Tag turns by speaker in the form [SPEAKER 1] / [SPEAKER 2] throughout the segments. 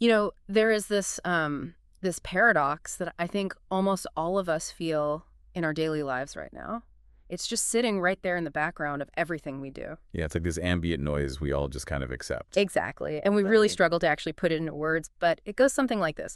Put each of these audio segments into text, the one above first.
[SPEAKER 1] There is this paradox that I think almost all of us feel in our daily lives right now. It's just sitting right there in the background of everything we do.
[SPEAKER 2] Yeah, it's like this ambient noise we all just kind of accept.
[SPEAKER 1] Exactly. And we really struggle to actually put it into words, but it goes something like this.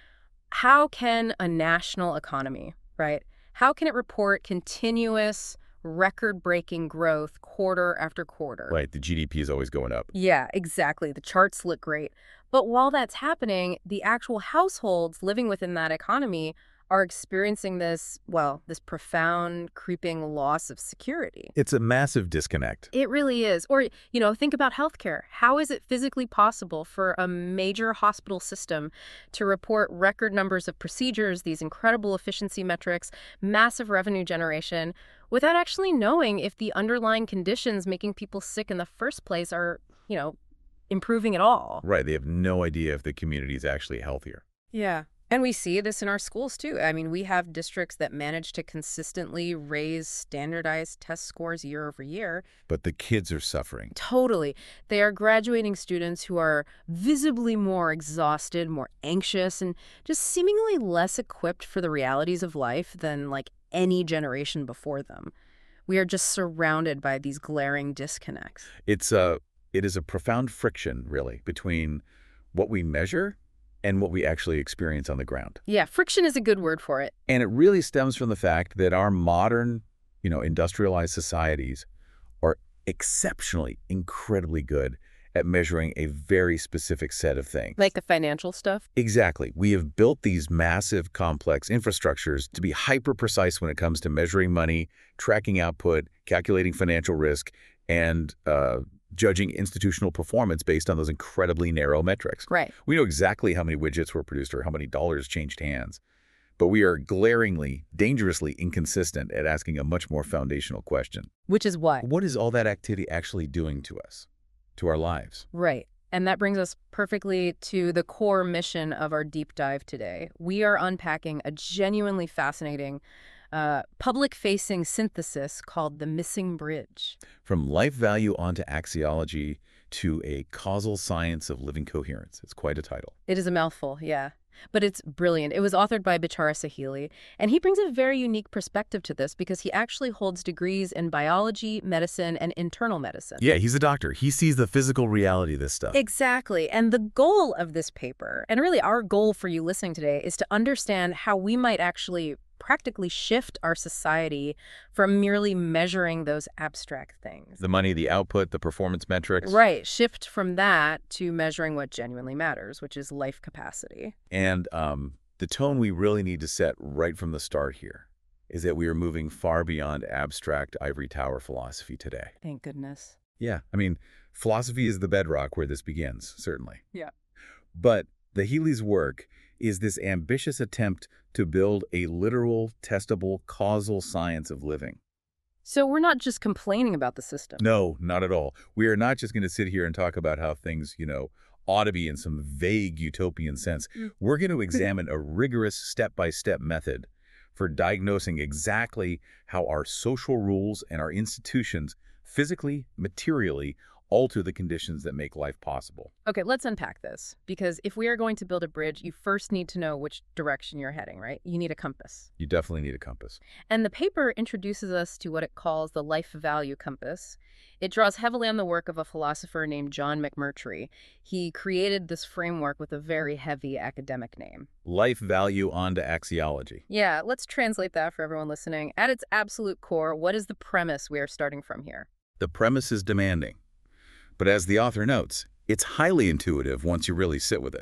[SPEAKER 1] How can a national economy, right? How can it report continuous, record-breaking growth quarter after quarter?
[SPEAKER 2] Right, the GDP is always going up.
[SPEAKER 1] Yeah, exactly. The charts look great. But while that's happening, the actual households living within that economy are experiencing this profound, creeping loss of security.
[SPEAKER 2] It's a massive disconnect.
[SPEAKER 1] It really is. Or, think about healthcare. How is it physically possible for a major hospital system to report record numbers of procedures, these incredible efficiency metrics, massive revenue generation, without actually knowing if the underlying conditions making people sick in the first place are, improving at all?
[SPEAKER 2] Right, they have no idea if the community is actually healthier.
[SPEAKER 1] Yeah. And we see this in our schools, too. I mean, we have districts that manage to consistently raise standardized test scores year over year.
[SPEAKER 2] But the kids are suffering.
[SPEAKER 1] Totally. They are graduating students who are visibly more exhausted, more anxious, and just seemingly less equipped for the realities of life than, any generation before them. We are just surrounded by these glaring disconnects.
[SPEAKER 2] It is a profound friction, really, between what we measure and what we actually experience on the ground.
[SPEAKER 1] Yeah, friction is a good word for it.
[SPEAKER 2] And it really stems from the fact that our modern, industrialized societies are exceptionally, incredibly good at measuring a very specific set of things.
[SPEAKER 1] Like the financial stuff?
[SPEAKER 2] Exactly. We have built these massive, complex infrastructures to be hyper-precise when it comes to measuring money, tracking output, calculating financial risk, and judging institutional performance based on those incredibly narrow metrics.
[SPEAKER 1] Right.
[SPEAKER 2] We know exactly how many widgets were produced or how many dollars changed hands, but we are glaringly, dangerously inconsistent at asking a much more foundational question.
[SPEAKER 1] Which is what?
[SPEAKER 2] What is all that activity actually doing to us, to our lives?
[SPEAKER 1] Right. And that brings us perfectly to the core mission of our deep dive today. We are unpacking a genuinely fascinating public-facing synthesis called the Missing Bridge.
[SPEAKER 2] From life value onto axiology to a causal science of living coherence. It's quite a title.
[SPEAKER 1] It is a mouthful, yeah. But it's brilliant. It was authored by Bichara Sahili, and he brings a very unique perspective to this because he actually holds degrees in biology, medicine, and internal medicine.
[SPEAKER 2] Yeah, he's a doctor. He sees the physical reality of this stuff.
[SPEAKER 1] Exactly. And the goal of this paper, and really our goal for you listening today, is to understand how we might actually practically shift our society from merely measuring those abstract things.
[SPEAKER 2] The money, the output, the performance metrics.
[SPEAKER 1] Right. Shift from that to measuring what genuinely matters, which is life capacity.
[SPEAKER 2] And the tone we really need to set right from the start here is that we are moving far beyond abstract ivory tower philosophy today.
[SPEAKER 1] Thank goodness.
[SPEAKER 2] Yeah, I mean, philosophy is the bedrock where this begins, certainly.
[SPEAKER 1] Yeah.
[SPEAKER 2] But the Healy's work is this ambitious attempt to build a literal, testable, causal science of living.
[SPEAKER 1] So we're not just complaining about the system.
[SPEAKER 2] No, not at all. We are not just going to sit here and talk about how things, ought to be in some vague utopian sense. We're going to examine a rigorous step-by-step method for diagnosing exactly how our social rules and our institutions physically, materially, alter the conditions that make life possible.
[SPEAKER 1] Okay, let's unpack this. Because if we are going to build a bridge, you first need to know which direction you're heading, right? You need a compass.
[SPEAKER 2] You definitely need a compass.
[SPEAKER 1] And the paper introduces us to what it calls the life value compass. It draws heavily on the work of a philosopher named John McMurtry. He created this framework with a very heavy academic name.
[SPEAKER 2] Life value onto axiology.
[SPEAKER 1] Yeah, let's translate that for everyone listening. At its absolute core, what is the premise we are starting from here?
[SPEAKER 2] The premise is demanding. But as the author notes, it's highly intuitive once you really sit with it.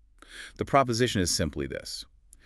[SPEAKER 2] The proposition is simply this.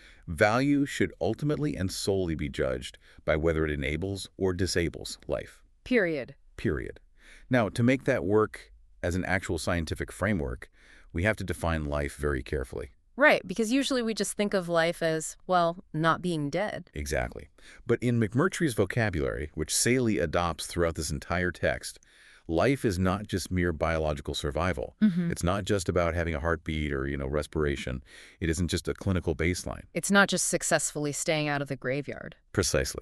[SPEAKER 2] Value should ultimately and solely be judged by whether it enables or disables life.
[SPEAKER 1] Period.
[SPEAKER 2] Period. Now, to make that work as an actual scientific framework, we have to define life very carefully.
[SPEAKER 1] Right, because usually we just think of life as, not being dead.
[SPEAKER 2] Exactly. But in McMurtry's vocabulary, which Sahili adopts throughout this entire text, life is not just mere biological survival. It's not just about having a heartbeat or, respiration. It isn't just a clinical baseline.
[SPEAKER 1] It's not just successfully staying out of the graveyard.
[SPEAKER 2] Precisely.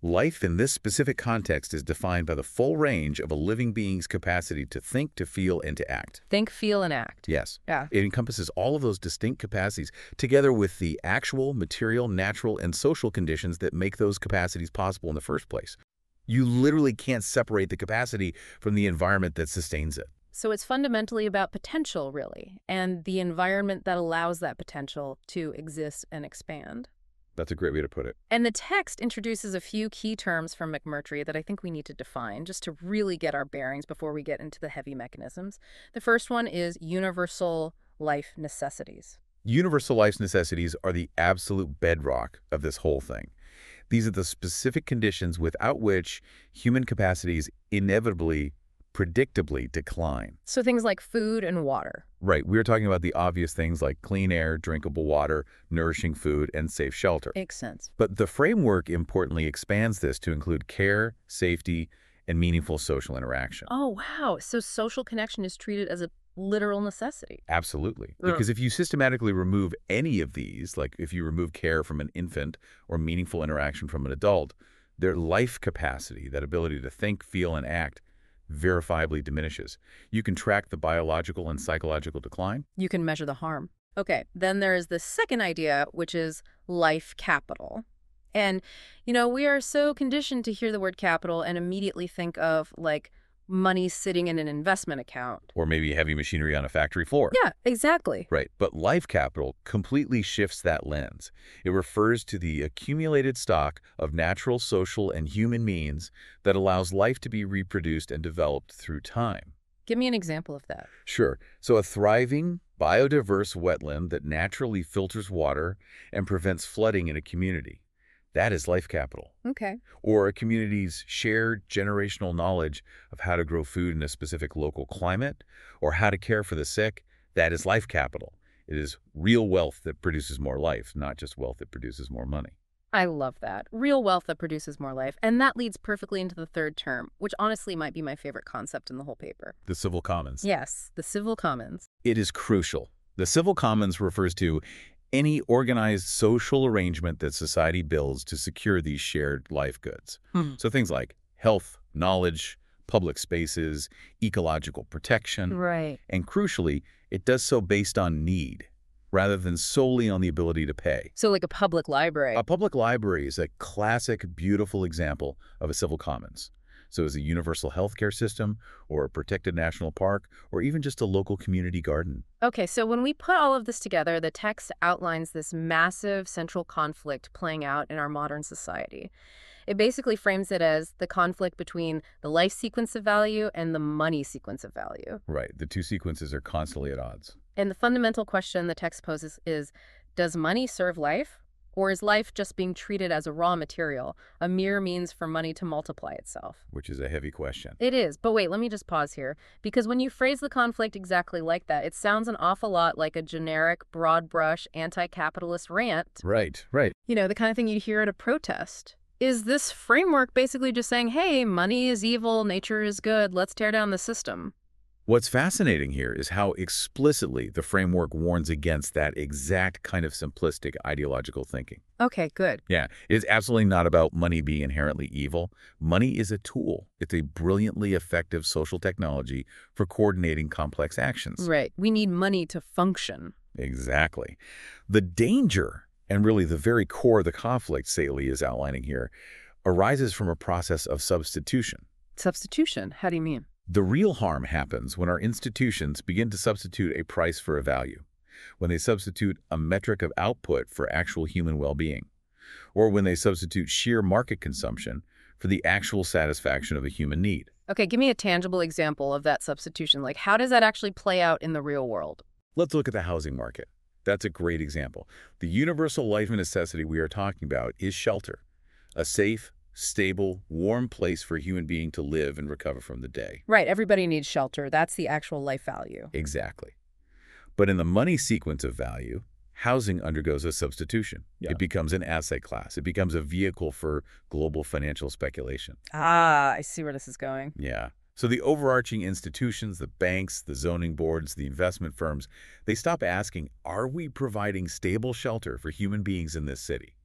[SPEAKER 2] Life in this specific context is defined by the full range of a living being's capacity to think, to feel, and to act.
[SPEAKER 1] Think, feel, and act.
[SPEAKER 2] Yes.
[SPEAKER 1] Yeah.
[SPEAKER 2] It encompasses all of those distinct capacities together with the actual, material, natural, and social conditions that make those capacities possible in the first place. You literally can't separate the capacity from the environment that sustains it.
[SPEAKER 1] So it's fundamentally about potential, really, and the environment that allows that potential to exist and expand.
[SPEAKER 2] That's a great way to put it.
[SPEAKER 1] And the text introduces a few key terms from McMurtry that I think we need to define just to really get our bearings before we get into the heavy mechanisms. The first one is universal life necessities.
[SPEAKER 2] Universal life necessities are the absolute bedrock of this whole thing. These are the specific conditions without which human capacities inevitably, predictably decline.
[SPEAKER 1] So things like food and water.
[SPEAKER 2] Right, we're talking about the obvious things like clean air, drinkable water, nourishing food, and safe shelter.
[SPEAKER 1] Makes sense.
[SPEAKER 2] But the framework importantly expands this to include care, safety, and meaningful social interaction.
[SPEAKER 1] Oh, wow. So social connection is treated as a literal necessity.
[SPEAKER 2] Absolutely.
[SPEAKER 1] Yeah.
[SPEAKER 2] Because if you systematically remove any of these, like if you remove care from an infant or meaningful interaction from an adult, their life capacity, that ability to think, feel, and act, verifiably diminishes. You can track the biological and psychological decline.
[SPEAKER 1] You can measure the harm. Okay, then there is the second idea, which is life capital. And, we are so conditioned to hear the word capital and immediately think of, like, money sitting in an investment account.
[SPEAKER 2] Or maybe heavy machinery on a factory floor.
[SPEAKER 1] Yeah, exactly.
[SPEAKER 2] Right, but life capital completely shifts that lens. It refers to the accumulated stock of natural, social, and human means that allows life to be reproduced and developed through time.
[SPEAKER 1] Give me an example of that.
[SPEAKER 2] Sure, so a thriving, biodiverse wetland that naturally filters water and prevents flooding in a community. That is life capital.
[SPEAKER 1] Okay.
[SPEAKER 2] Or a community's shared generational knowledge of how to grow food in a specific local climate or how to care for the sick. That is life capital. It is real wealth that produces more life, not just wealth that produces more money.
[SPEAKER 1] I love that. Real wealth that produces more life. And that leads perfectly into the third term, which honestly might be my favorite concept in the whole paper.
[SPEAKER 2] The civil commons.
[SPEAKER 1] Yes, the civil commons.
[SPEAKER 2] It is crucial. The civil commons refers to any organized social arrangement that society builds to secure these shared life goods. So things like health, knowledge, public spaces, ecological protection.
[SPEAKER 1] Right.
[SPEAKER 2] And crucially, it does so based on need, rather than solely on the ability to pay.
[SPEAKER 1] So like a public library.
[SPEAKER 2] A public library is a classic, beautiful example of a civil commons. So is a universal healthcare system, or a protected national park, or even just a local community garden.
[SPEAKER 1] Okay, so when we put all of this together, the text outlines this massive central conflict playing out in our modern society. It basically frames it as the conflict between the life sequence of value and the money sequence of value.
[SPEAKER 2] Right, the two sequences are constantly at odds.
[SPEAKER 1] And the fundamental question the text poses is, does money serve life? Or is life just being treated as a raw material, a mere means for money to multiply itself?
[SPEAKER 2] Which is a heavy question.
[SPEAKER 1] It is. But wait, let me just pause here. Because when you phrase the conflict exactly like that, it sounds an awful lot like a generic, broad brush, anti-capitalist rant.
[SPEAKER 2] Right, right.
[SPEAKER 1] The kind of thing you'd hear at a protest. Is this framework basically just saying, hey, money is evil, nature is good, let's tear down the system?
[SPEAKER 2] What's fascinating here is how explicitly the framework warns against that exact kind of simplistic ideological thinking.
[SPEAKER 1] Okay, good.
[SPEAKER 2] Yeah, it's absolutely not about money being inherently evil. Money is a tool. It's a brilliantly effective social technology for coordinating complex actions.
[SPEAKER 1] Right. We need money to function.
[SPEAKER 2] Exactly. The danger, and really the very core of the conflict Saley is outlining here, arises from a process of substitution.
[SPEAKER 1] Substitution? How do you mean?
[SPEAKER 2] The real harm happens when our institutions begin to substitute a price for a value, when they substitute a metric of output for actual human well-being, or when they substitute sheer market consumption for the actual satisfaction of a human need.
[SPEAKER 1] Okay, give me a tangible example of that substitution. Like, how does that actually play out in the real world?
[SPEAKER 2] Let's look at the housing market. That's a great example. The universal life necessity we are talking about is shelter, a safe, stable, warm place for a human being to live and recover from the day.
[SPEAKER 1] Right, everybody needs shelter. That's the actual life value.
[SPEAKER 2] Exactly. But in the money sequence of value, housing undergoes a substitution.
[SPEAKER 1] Yeah.
[SPEAKER 2] It becomes an asset class. It becomes a vehicle for global financial speculation.
[SPEAKER 1] Ah, I see where this is going.
[SPEAKER 2] Yeah. So the overarching institutions, the banks, the zoning boards, the investment firms, they stop asking, are we providing stable shelter for human beings in this city?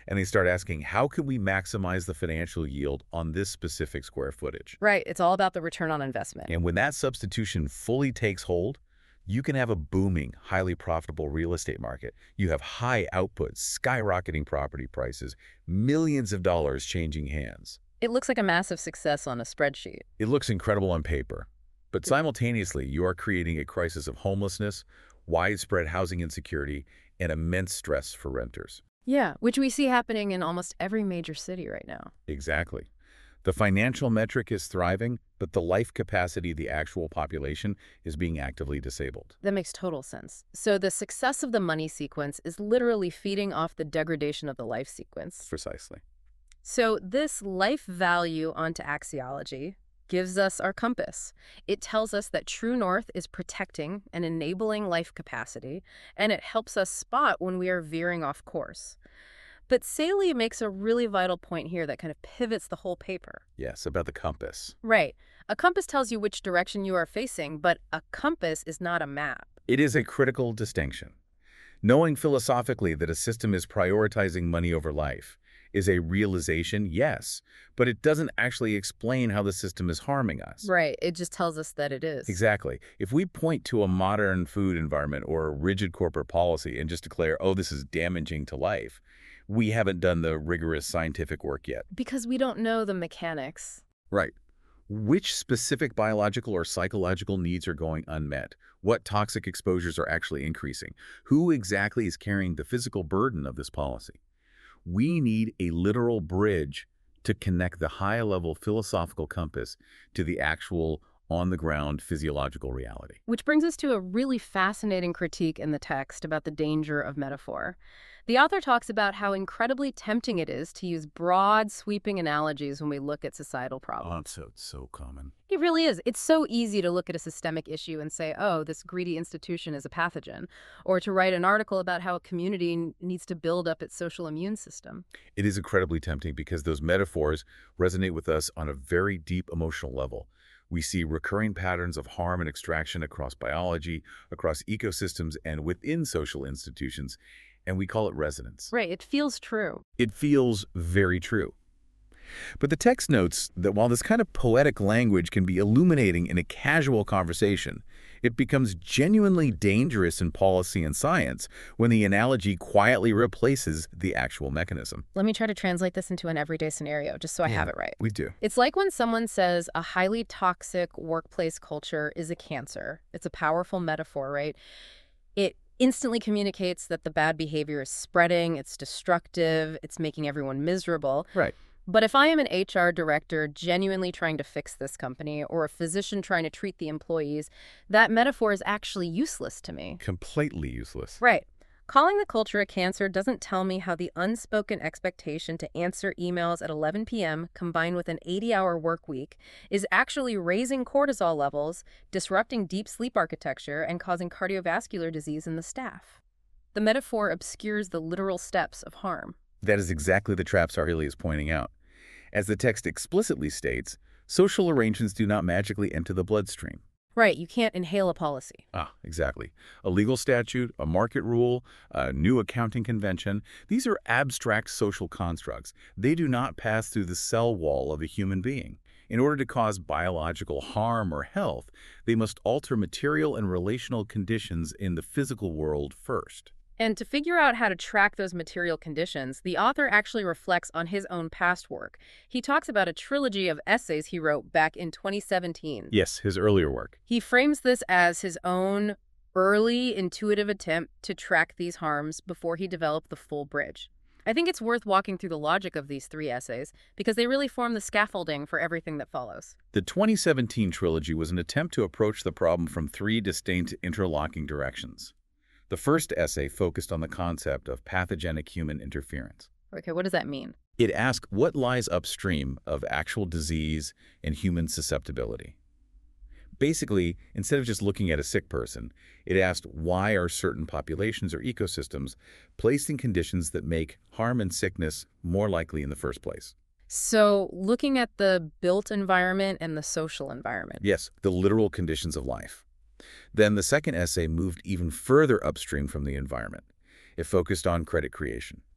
[SPEAKER 2] and they start asking, how can we maximize the financial yield on this specific square footage?
[SPEAKER 1] Right. It's all about the return on investment.
[SPEAKER 2] And when that substitution fully takes hold, you can have a booming, highly profitable real estate market. You have high output, skyrocketing property prices, millions of dollars changing hands.
[SPEAKER 1] It looks like a massive success on a spreadsheet.
[SPEAKER 2] It looks incredible on paper, but simultaneously, you are creating a crisis of homelessness, widespread housing insecurity, and immense stress for renters.
[SPEAKER 1] Yeah, which we see happening in almost every major city right now.
[SPEAKER 2] Exactly. The financial metric is thriving, but the life capacity of the actual population is being actively disabled.
[SPEAKER 1] That makes total sense. So the success of the money sequence is literally feeding off the degradation of the life sequence.
[SPEAKER 2] Precisely.
[SPEAKER 1] So this life value onto axiology gives us our compass. It tells us that true north is protecting and enabling life capacity, and it helps us spot when we are veering off course. But Saley makes a really vital point here that kind of pivots the whole paper.
[SPEAKER 2] Yes, about the compass.
[SPEAKER 1] Right. A compass tells you which direction you are facing, but a compass is not a map.
[SPEAKER 2] It is a critical distinction. Knowing philosophically that a system is prioritizing money over life is a realization, yes, but it doesn't actually explain how the system is harming us.
[SPEAKER 1] Right. It just tells us that it is.
[SPEAKER 2] Exactly. If we point to a modern food environment or a rigid corporate policy and just declare, oh, this is damaging to life, we haven't done the rigorous scientific work yet.
[SPEAKER 1] Because we don't know the mechanics.
[SPEAKER 2] Right. Which specific biological or psychological needs are going unmet? What toxic exposures are actually increasing? Who exactly is carrying the physical burden of this policy? We need a literal bridge to connect the high-level philosophical compass to the actual on-the-ground physiological reality.
[SPEAKER 1] Which brings us to a really fascinating critique in the text about the danger of metaphor. The author talks about how incredibly tempting it is to use broad, sweeping analogies when we look at societal problems.
[SPEAKER 2] Oh, it's so common.
[SPEAKER 1] It really is. It's so easy to look at a systemic issue and say, oh, this greedy institution is a pathogen, or to write an article about how a community needs to build up its social immune system.
[SPEAKER 2] It is incredibly tempting because those metaphors resonate with us on a very deep emotional level. We see recurring patterns of harm and extraction across biology, across ecosystems, and within social institutions, and we call it resonance.
[SPEAKER 1] Right, it feels true.
[SPEAKER 2] It feels very true. But the text notes that while this kind of poetic language can be illuminating in a casual conversation, it becomes genuinely dangerous in policy and science when the analogy quietly replaces the actual mechanism.
[SPEAKER 1] Let me try to translate this into an everyday scenario, just so I have it right.
[SPEAKER 2] We do.
[SPEAKER 1] It's like when someone says a highly toxic workplace culture is a cancer. It's a powerful metaphor, right? It instantly communicates that the bad behavior is spreading, it's destructive, it's making everyone miserable.
[SPEAKER 2] Right.
[SPEAKER 1] But if I am an HR director genuinely trying to fix this company, or a physician trying to treat the employees, that metaphor is actually useless to me.
[SPEAKER 2] Completely useless.
[SPEAKER 1] Right. Calling the culture a cancer doesn't tell me how the unspoken expectation to answer emails at 11 p.m. combined with an 80-hour work week is actually raising cortisol levels, disrupting deep sleep architecture, and causing cardiovascular disease in the staff. The metaphor obscures the literal steps of harm.
[SPEAKER 2] That is exactly the trap Sarhili is pointing out. As the text explicitly states, social arrangements do not magically enter the bloodstream.
[SPEAKER 1] Right, you can't inhale a policy.
[SPEAKER 2] Exactly. A legal statute, a market rule, a new accounting convention, these are abstract social constructs. They do not pass through the cell wall of a human being. In order to cause biological harm or health, they must alter material and relational conditions in the physical world first.
[SPEAKER 1] And to figure out how to track those material conditions, the author actually reflects on his own past work. He talks about a trilogy of essays he wrote back in 2017.
[SPEAKER 2] Yes, his earlier work.
[SPEAKER 1] He frames this as his own early, intuitive attempt to track these harms before he developed the full bridge. I think it's worth walking through the logic of these 3 essays because they really form the scaffolding for everything that follows.
[SPEAKER 2] The 2017 trilogy was an attempt to approach the problem from 3 distinct interlocking directions. The first essay focused on the concept of pathogenic human interference.
[SPEAKER 1] Okay, what does that mean?
[SPEAKER 2] It asked what lies upstream of actual disease and human susceptibility. Basically, instead of just looking at a sick person, it asked why are certain populations or ecosystems placed in conditions that make harm and sickness more likely in the first place.
[SPEAKER 1] So, looking at the built environment and the social environment.
[SPEAKER 2] Yes, the literal conditions of life. Then the second essay moved even further upstream from the environment. It focused on credit creation.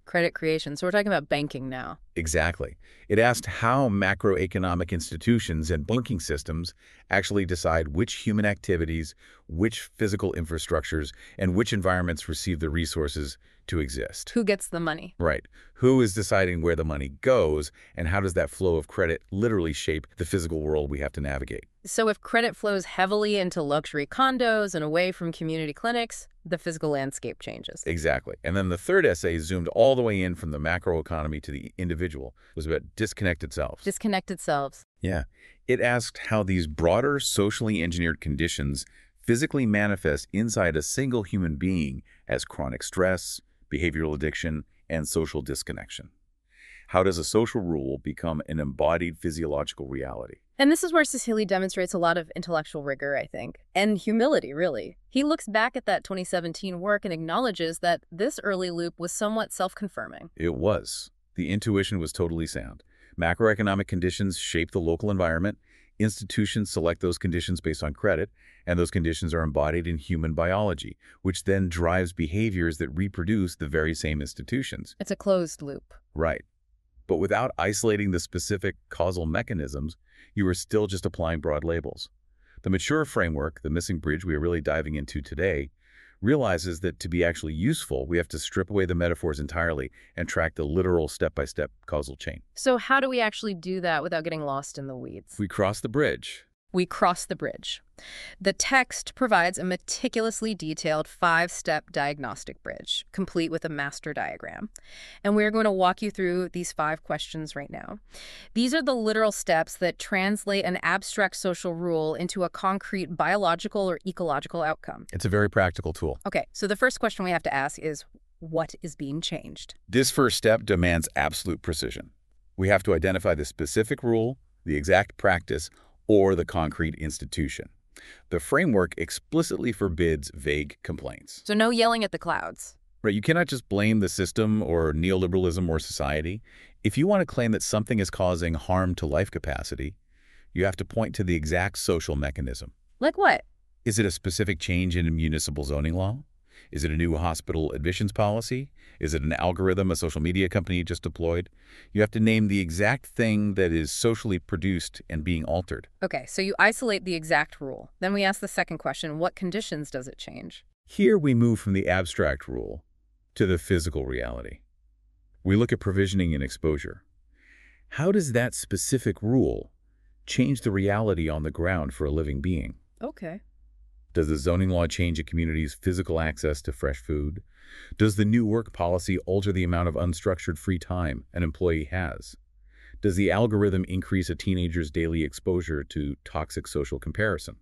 [SPEAKER 1] Credit creation. So we're talking about banking now.
[SPEAKER 2] Exactly. It asked how macroeconomic institutions and banking systems actually decide which human activities, which physical infrastructures, and which environments receive the resources to exist.
[SPEAKER 1] Who gets the money?
[SPEAKER 2] Right. Who is deciding where the money goes, and how does that flow of credit literally shape the physical world we have to navigate?
[SPEAKER 1] So if credit flows heavily into luxury condos and away from community clinics, the physical landscape changes.
[SPEAKER 2] Exactly. And then the third essay zoomed all the way in from the macroeconomy to the individual. It was about disconnected selves.
[SPEAKER 1] Disconnected selves.
[SPEAKER 2] Yeah. It asked how these broader socially engineered conditions physically manifest inside a single human being as chronic stress, behavioral addiction, and social disconnection. How does a social rule become an embodied physiological reality?
[SPEAKER 1] And this is where Cecili demonstrates a lot of intellectual rigor, I think, and humility, really. He looks back at that 2017 work and acknowledges that this early loop was somewhat self-confirming.
[SPEAKER 2] It was. The intuition was totally sound. Macroeconomic conditions shape the local environment. Institutions select those conditions based on credit, and those conditions are embodied in human biology, which then drives behaviors that reproduce the very same institutions.
[SPEAKER 1] It's a closed loop.
[SPEAKER 2] Right. But without isolating the specific causal mechanisms, you are still just applying broad labels. The mature framework, the missing bridge we are really diving into today, realizes that to be actually useful, we have to strip away the metaphors entirely and track the literal step-by-step causal chain.
[SPEAKER 1] So how do we actually do that without getting lost in the weeds?
[SPEAKER 2] We cross the bridge.
[SPEAKER 1] We cross the bridge. The text provides a meticulously detailed 5-step diagnostic bridge, complete with a master diagram. And we're going to walk you through these 5 questions right now. These are the literal steps that translate an abstract social rule into a concrete biological or ecological outcome.
[SPEAKER 2] It's a very practical tool.
[SPEAKER 1] Okay, so the first question we have to ask is, what is being changed?
[SPEAKER 2] This first step demands absolute precision. We have to identify the specific rule, the exact practice, or the concrete institution. The framework explicitly forbids vague complaints.
[SPEAKER 1] So no yelling at the clouds.
[SPEAKER 2] Right, you cannot just blame the system or neoliberalism or society. If you want to claim that something is causing harm to life capacity, you have to point to the exact social mechanism.
[SPEAKER 1] Like what?
[SPEAKER 2] Is it a specific change in municipal zoning law? Is it a new hospital admissions policy? Is it an algorithm a social media company just deployed? You have to name the exact thing that is socially produced and being altered.
[SPEAKER 1] Okay, so you isolate the exact rule. Then we ask the second question, what conditions does it change?
[SPEAKER 2] Here we move from the abstract rule to the physical reality. We look at provisioning and exposure. How does that specific rule change the reality on the ground for a living being?
[SPEAKER 1] Okay.
[SPEAKER 2] Does the zoning law change a community's physical access to fresh food? Does the new work policy alter the amount of unstructured free time an employee has? Does the algorithm increase a teenager's daily exposure to toxic social comparison?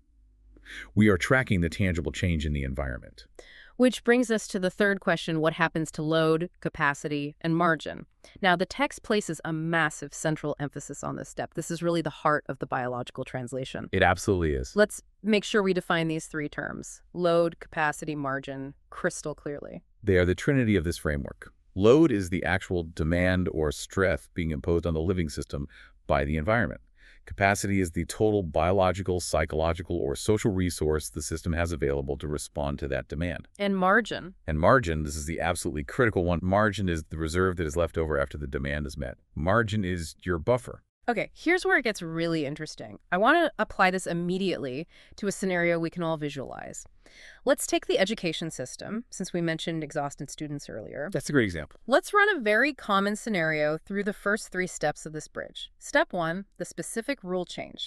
[SPEAKER 2] We are tracking the tangible change in the environment.
[SPEAKER 1] Which brings us to the third question, what happens to load, capacity, and margin? Now, the text places a massive central emphasis on this step. This is really the heart of the biological translation.
[SPEAKER 2] It absolutely is.
[SPEAKER 1] Let's make sure we define these 3 terms, load, capacity, margin, crystal clearly.
[SPEAKER 2] They are the trinity of this framework. Load is the actual demand or stress being imposed on the living system by the environment. Capacity is the total biological, psychological, or social resource the system has available to respond to that demand.
[SPEAKER 1] And margin.
[SPEAKER 2] And margin, this is the absolutely critical one. Margin is the reserve that is left over after the demand is met. Margin is your buffer.
[SPEAKER 1] Okay, here's where it gets really interesting. I want to apply this immediately to a scenario we can all visualize. Let's take the education system, since we mentioned exhausted students earlier.
[SPEAKER 2] That's a great example.
[SPEAKER 1] Let's run a very common scenario through the first 3 steps of this bridge. Step 1, the specific rule change.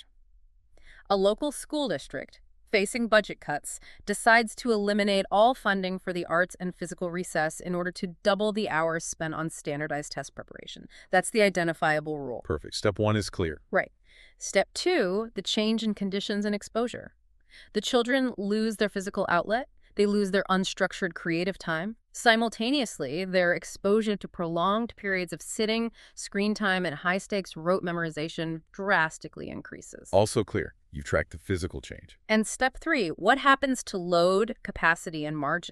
[SPEAKER 1] A local school district, facing budget cuts, decides to eliminate all funding for the arts and physical recess in order to double the hours spent on standardized test preparation. That's the identifiable rule.
[SPEAKER 2] Perfect. Step 1 is clear.
[SPEAKER 1] Right. Step 2, the change in conditions and exposure. The children lose their physical outlet. They lose their unstructured creative time. Simultaneously, their exposure to prolonged periods of sitting, screen time, and high-stakes rote memorization drastically increases.
[SPEAKER 2] Also clear. You've tracked the physical change.
[SPEAKER 1] And step 3, what happens to load, capacity, and margin?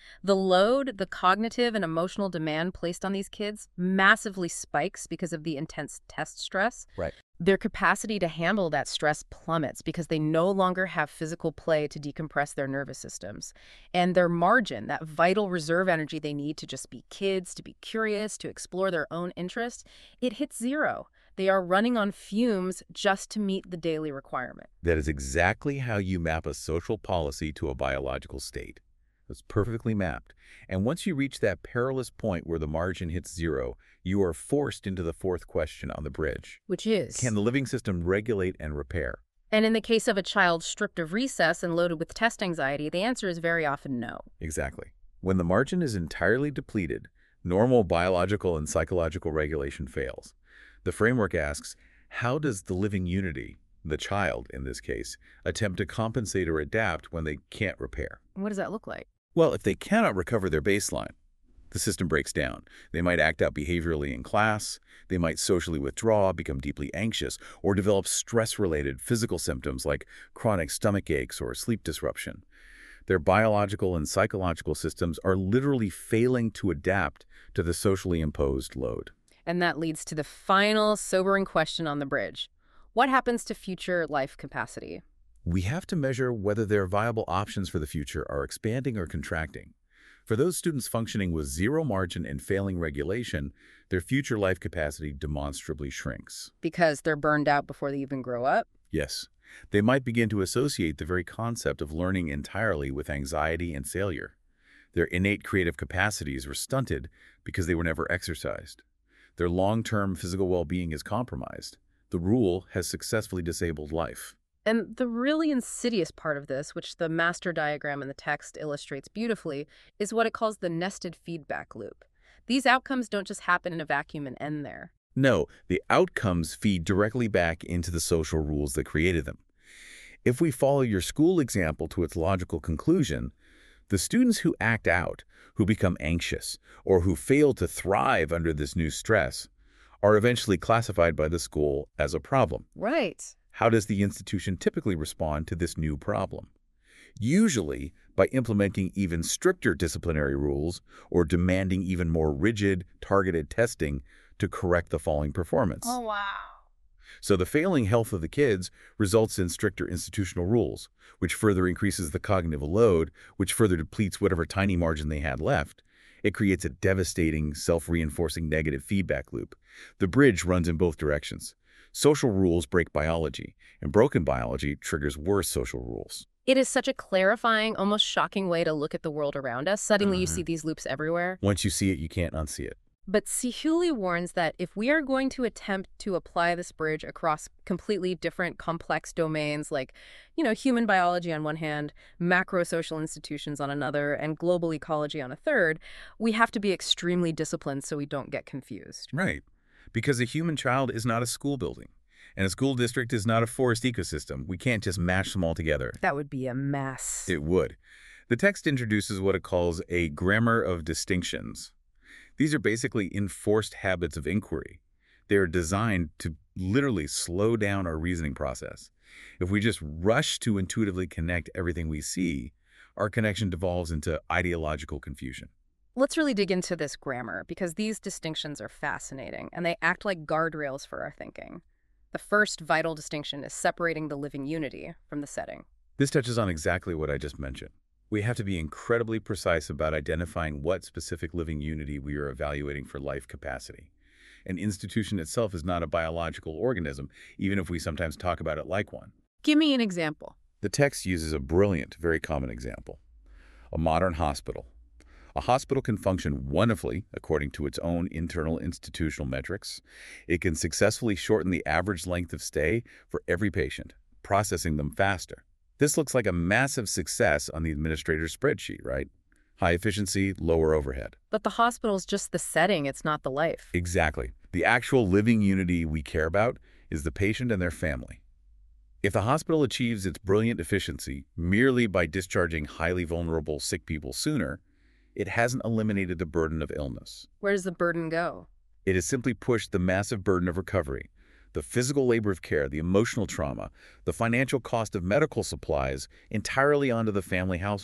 [SPEAKER 1] The load, the cognitive and emotional demand placed on these kids massively spikes because of the intense test stress.
[SPEAKER 2] Right.
[SPEAKER 1] Their capacity to handle that stress plummets because they no longer have physical play to decompress their nervous systems. And their margin, that vital reserve energy they need to just be kids, to be curious, to explore their own interests, it hits zero. They are running on fumes just to meet the daily requirement.
[SPEAKER 2] That is exactly how you map a social policy to a biological state. It's perfectly mapped. And once you reach that perilous point where the margin hits zero, you are forced into the fourth question on the bridge.
[SPEAKER 1] Which is?
[SPEAKER 2] Can the living system regulate and repair?
[SPEAKER 1] And in the case of a child stripped of recess and loaded with test anxiety, the answer is very often no.
[SPEAKER 2] Exactly. When the margin is entirely depleted, normal biological and psychological regulation fails. The framework asks, how does the living unity, the child in this case, attempt to compensate or adapt when they can't repair?
[SPEAKER 1] What does that look like?
[SPEAKER 2] Well, if they cannot recover their baseline, the system breaks down. They might act out behaviorally in class, they might socially withdraw, become deeply anxious, or develop stress-related physical symptoms like chronic stomach aches or sleep disruption. Their biological and psychological systems are literally failing to adapt to the socially imposed load.
[SPEAKER 1] And that leads to the final sobering question on the bridge. What happens to future life capacity?
[SPEAKER 2] We have to measure whether their viable options for the future are expanding or contracting. For those students functioning with zero margin and failing regulation, their future life capacity demonstrably shrinks.
[SPEAKER 1] Because they're burned out before they even grow up?
[SPEAKER 2] Yes, they might begin to associate the very concept of learning entirely with anxiety and failure. Their innate creative capacities were stunted because they were never exercised. Their long-term physical well-being is compromised. The rule has successfully disabled life.
[SPEAKER 1] And the really insidious part of this, which the master diagram in the text illustrates beautifully, is what it calls the nested feedback loop. These outcomes don't just happen in a vacuum and end there.
[SPEAKER 2] No, the outcomes feed directly back into the social rules that created them. If we follow your school example to its logical conclusion, the students who act out, who become anxious, or who fail to thrive under this new stress, are eventually classified by the school as a problem.
[SPEAKER 1] Right.
[SPEAKER 2] How does the institution typically respond to this new problem? Usually by implementing even stricter disciplinary rules or demanding even more rigid, targeted testing to correct the falling performance.
[SPEAKER 1] Oh, wow.
[SPEAKER 2] So the failing health of the kids results in stricter institutional rules, which further increases the cognitive load, which further depletes whatever tiny margin they had left. It creates a devastating, self-reinforcing negative feedback loop. The bridge runs in both directions. Social rules break biology, and broken biology triggers worse social rules.
[SPEAKER 1] It is such a clarifying, almost shocking way to look at the world around us. Suddenly you see these loops everywhere.
[SPEAKER 2] Once you see it, you can't unsee it.
[SPEAKER 1] But Sihuli warns that if we are going to attempt to apply this bridge across completely different complex domains like, human biology on one hand, macro-social institutions on another, and global ecology on a third, we have to be extremely disciplined so we don't get confused.
[SPEAKER 2] Right. Because a human child is not a school building, and a school district is not a forest ecosystem. We can't just mash them all together.
[SPEAKER 1] That would be a mess.
[SPEAKER 2] It would. The text introduces what it calls a grammar of distinctions. These are basically enforced habits of inquiry. They are designed to literally slow down our reasoning process. If we just rush to intuitively connect everything we see, our connection devolves into ideological confusion.
[SPEAKER 1] Let's really dig into this grammar, because these distinctions are fascinating, and they act like guardrails for our thinking. The first vital distinction is separating the living unity from the setting.
[SPEAKER 2] This touches on exactly what I just mentioned. We have to be incredibly precise about identifying what specific living unity we are evaluating for life capacity. An institution itself is not a biological organism, even if we sometimes talk about it like one.
[SPEAKER 1] Give me an example.
[SPEAKER 2] The text uses a brilliant, very common example. A modern hospital. A hospital can function wonderfully according to its own internal institutional metrics. It can successfully shorten the average length of stay for every patient, processing them faster. This looks like a massive success on the administrator's spreadsheet, right? High efficiency, lower overhead.
[SPEAKER 1] But the hospital's just the setting, it's not the life.
[SPEAKER 2] Exactly. The actual living unity we care about is the patient and their family. If the hospital achieves its brilliant efficiency merely by discharging highly vulnerable sick people sooner, it hasn't eliminated the burden of illness.
[SPEAKER 1] Where does the burden go?
[SPEAKER 2] It has simply pushed the massive burden of recovery, the physical labor of care, the emotional trauma, the financial cost of medical supplies entirely onto the family household.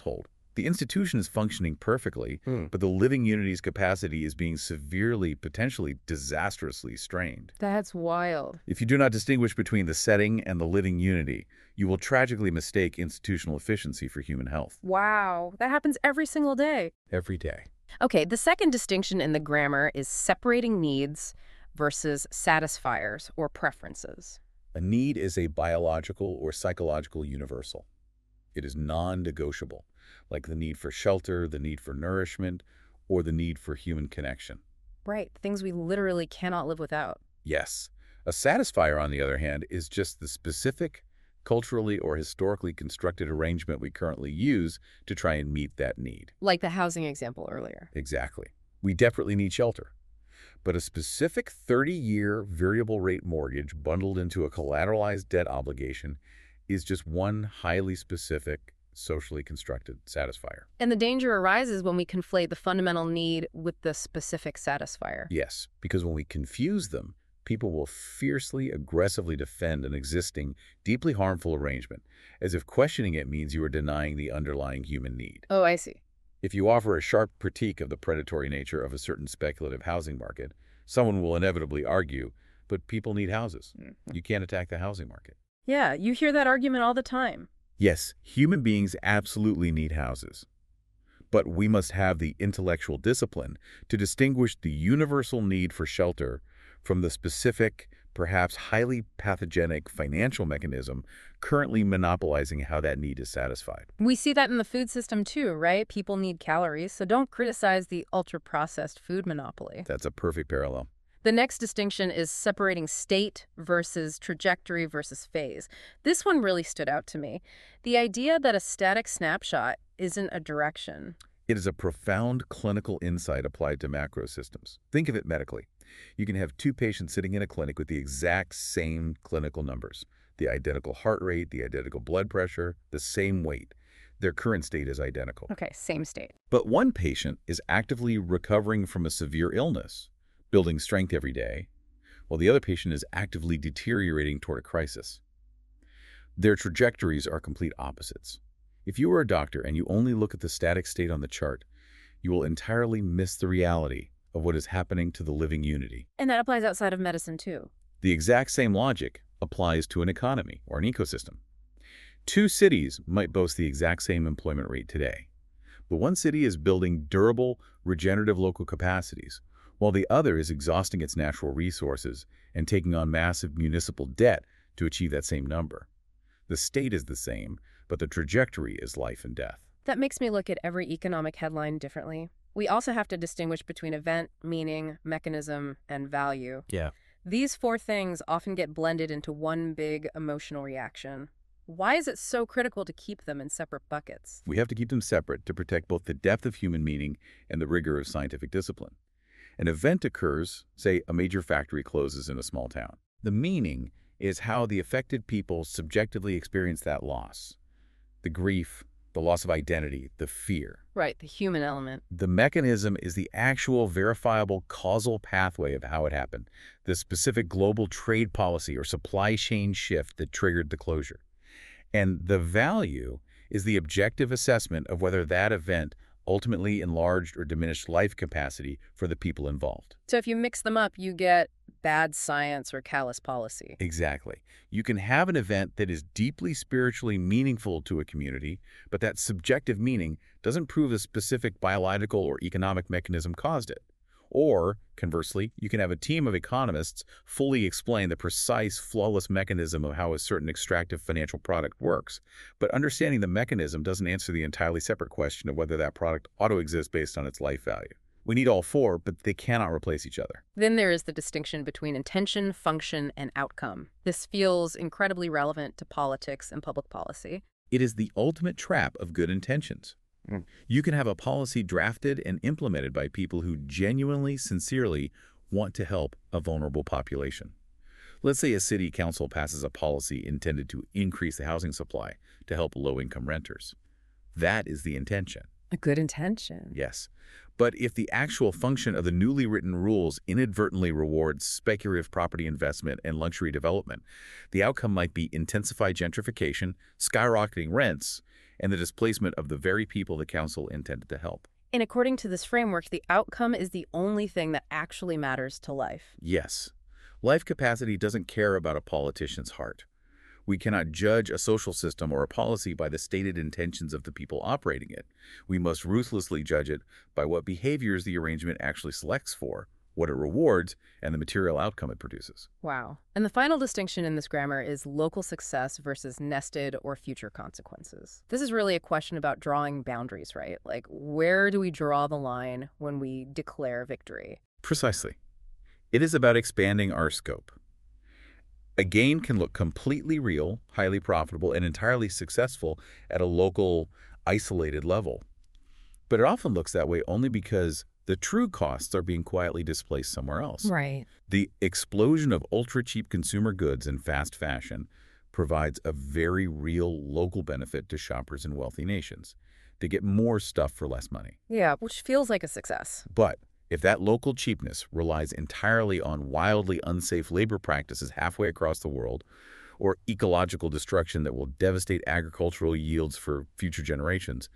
[SPEAKER 2] The institution is functioning perfectly, but the living unity's capacity is being severely, potentially disastrously strained.
[SPEAKER 1] That's wild.
[SPEAKER 2] If you do not distinguish between the setting and the living unity, you will tragically mistake institutional efficiency for human health.
[SPEAKER 1] Wow, that happens every single day.
[SPEAKER 2] Every day.
[SPEAKER 1] Okay, the second distinction in the grammar is separating needs versus satisfiers or preferences.
[SPEAKER 2] A need is a biological or psychological universal. It is non-negotiable, like the need for shelter, the need for nourishment, or the need for human connection.
[SPEAKER 1] Right, things we literally cannot live without.
[SPEAKER 2] Yes. A satisfier, on the other hand, is just the specific, culturally or historically constructed arrangement we currently use to try and meet that need.
[SPEAKER 1] Like the housing example earlier.
[SPEAKER 2] Exactly. We desperately need shelter. But a specific 30-year variable rate mortgage bundled into a collateralized debt obligation is just one highly specific, socially constructed satisfier.
[SPEAKER 1] And the danger arises when we conflate the fundamental need with the specific satisfier.
[SPEAKER 2] Yes, because when we confuse them, people will fiercely, aggressively defend an existing, deeply harmful arrangement, as if questioning it means you are denying the underlying human need.
[SPEAKER 1] Oh, I see.
[SPEAKER 2] If you offer a sharp critique of the predatory nature of a certain speculative housing market, someone will inevitably argue, but people need houses. You can't attack the housing market.
[SPEAKER 1] Yeah, you hear that argument all the time.
[SPEAKER 2] Yes, human beings absolutely need houses. But we must have the intellectual discipline to distinguish the universal need for shelter from the specific, perhaps highly pathogenic financial mechanism currently monopolizing how that need is satisfied.
[SPEAKER 1] We see that in the food system too, right? People need calories, so don't criticize the ultra-processed food monopoly.
[SPEAKER 2] That's a perfect parallel.
[SPEAKER 1] The next distinction is separating state versus trajectory versus phase. This one really stood out to me. The idea that a static snapshot isn't a direction.
[SPEAKER 2] It is a profound clinical insight applied to macro systems. Think of it medically. You can have two patients sitting in a clinic with the exact same clinical numbers, the identical heart rate, the identical blood pressure, the same weight. Their current state is identical.
[SPEAKER 1] Okay, same state.
[SPEAKER 2] But one patient is actively recovering from a severe illness, building strength every day, while the other patient is actively deteriorating toward a crisis. Their trajectories are complete opposites. If you are a doctor and you only look at the static state on the chart, you will entirely miss the reality of what is happening to the living unity.
[SPEAKER 1] And that applies outside of medicine too.
[SPEAKER 2] The exact same logic applies to an economy or an ecosystem. Two cities might boast the exact same employment rate today, but one city is building durable, regenerative local capacities, while the other is exhausting its natural resources and taking on massive municipal debt to achieve that same number. The state is the same, but the trajectory is life and death.
[SPEAKER 1] That makes me look at every economic headline differently. We also have to distinguish between event, meaning, mechanism, and value.
[SPEAKER 2] Yeah.
[SPEAKER 1] These four things often get blended into one big emotional reaction. Why is it so critical to keep them in separate buckets?
[SPEAKER 2] We have to keep them separate to protect both the depth of human meaning and the rigor of scientific discipline. An event occurs, say a major factory closes in a small town. The meaning is how the affected people subjectively experience that loss. The grief, the loss of identity, the fear.
[SPEAKER 1] Right, the human element.
[SPEAKER 2] The mechanism is the actual verifiable causal pathway of how it happened, the specific global trade policy or supply chain shift that triggered the closure. And the value is the objective assessment of whether that event ultimately enlarged or diminished life capacity for the people involved.
[SPEAKER 1] So if you mix them up, you get bad science or callous policy.
[SPEAKER 2] Exactly. You can have an event that is deeply spiritually meaningful to a community, but that subjective meaning doesn't prove a specific biological or economic mechanism caused it. Or, conversely, you can have a team of economists fully explain the precise, flawless mechanism of how a certain extractive financial product works, but understanding the mechanism doesn't answer the entirely separate question of whether that product ought to exist based on its life value. We need all four, but they cannot replace each other.
[SPEAKER 1] Then there is the distinction between intention, function, and outcome. This feels incredibly relevant to politics and public policy.
[SPEAKER 2] It is the ultimate trap of good intentions. You can have a policy drafted and implemented by people who genuinely, sincerely want to help a vulnerable population. Let's say a city council passes a policy intended to increase the housing supply to help low-income renters. That is the intention.
[SPEAKER 1] A good intention.
[SPEAKER 2] Yes. But if the actual function of the newly written rules inadvertently rewards speculative property investment and luxury development, the outcome might be intensified gentrification, skyrocketing rents, and the displacement of the very people the council intended to help.
[SPEAKER 1] And according to this framework, the outcome is the only thing that actually matters to life.
[SPEAKER 2] Yes, life capacity doesn't care about a politician's heart. We cannot judge a social system or a policy by the stated intentions of the people operating it. We must ruthlessly judge it by what behaviors the arrangement actually selects for, what it rewards, and the material outcome it produces.
[SPEAKER 1] Wow. And the final distinction in this grammar is local success versus nested or future consequences. This is really a question about drawing boundaries, right? Like, where do we draw the line when we declare victory?
[SPEAKER 2] Precisely. It is about expanding our scope. A gain can look completely real, highly profitable, and entirely successful at a local, isolated level. But it often looks that way only because the true costs are being quietly displaced somewhere else.
[SPEAKER 1] Right.
[SPEAKER 2] The explosion of ultra-cheap consumer goods and fast fashion provides a very real local benefit to shoppers in wealthy nations. They get more stuff for less money.
[SPEAKER 1] Yeah, which feels like a success.
[SPEAKER 2] But if that local cheapness relies entirely on wildly unsafe labor practices halfway across the world, or ecological destruction that will devastate agricultural yields for future generations,